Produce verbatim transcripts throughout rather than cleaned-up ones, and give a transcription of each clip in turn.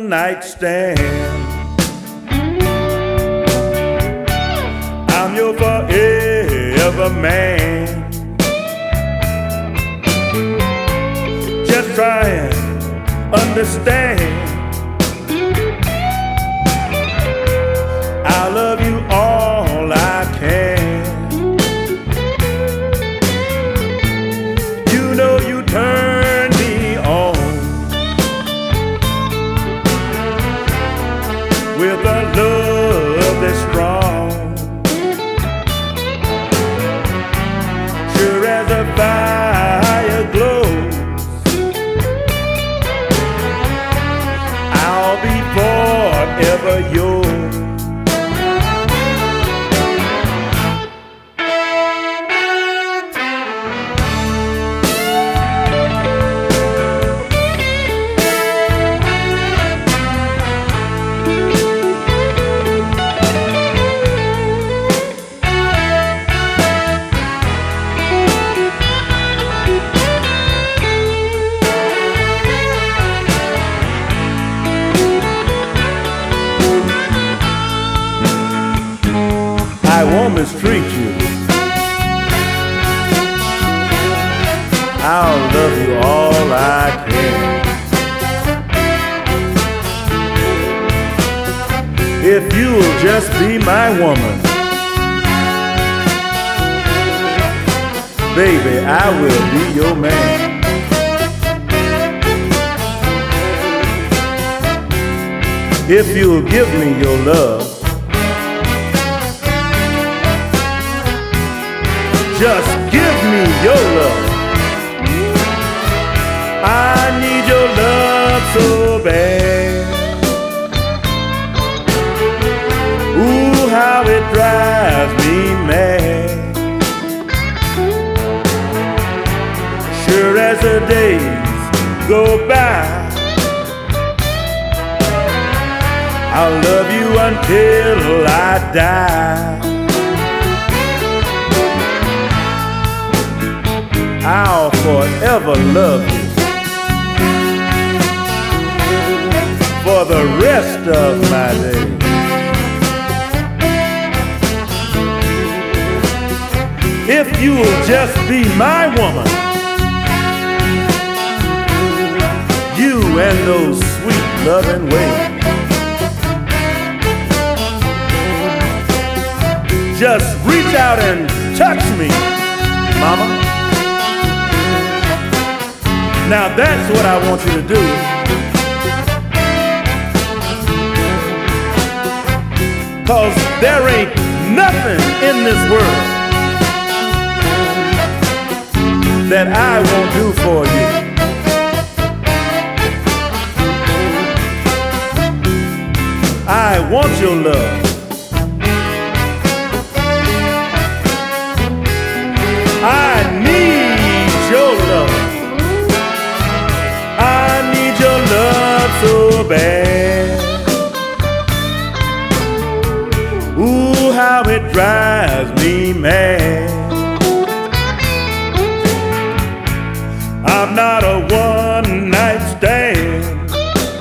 one night stand. I'm your forever man. Just try and understand. I love you all I can. You know you turn me on with a love that's strong, sure as a fire glows. I'll be forever yours. I won't mistreat you. I'll love you all I can. If you will just be my woman, baby, I will be your man. If you'll give me your love, just give me your love. I need your love so bad. Ooh, how it drives me mad. Sure as the days go by, I'll love you until I die. I'll forever love you for the rest of my days. If you will just be my woman, you and those sweet loving ways. Just reach out and touch me, mama. Now that's what I want you to do. Cause there ain't nothing in this world that I won't do for you. I want your love. I need your love. I need your love so bad. Ooh, how it drives me mad. I'm not a one-night stand.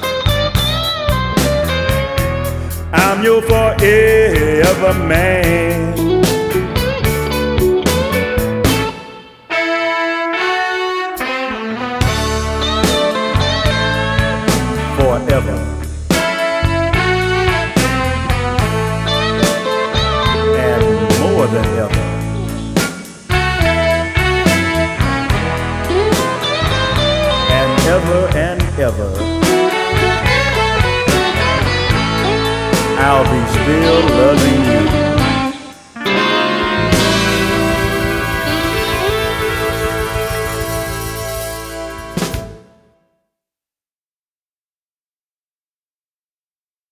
I'm your forever man. Forever. And more than ever. And ever and ever, I'll be still loving you.